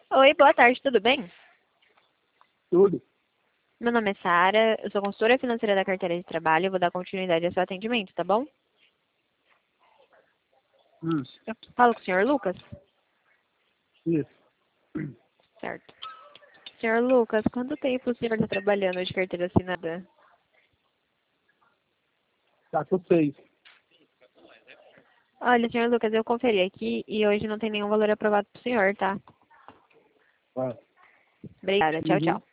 Oi, boa tarde, tudo bem? Tudo. Meu nome é Sara, eu sou consultora financeira da carteira de trabalho e vou dar continuidade ao seu atendimento, tá bom? Eu falo com o senhor Lucas? Isso. Certo. Senhor Lucas, quanto tempo o senhor está trabalhando de carteira assinada? Tá com 6. Olha, senhor Lucas, eu conferi aqui e hoje não tem nenhum valor aprovado pro senhor, tá? Ah. Obrigada, tchau, tchau.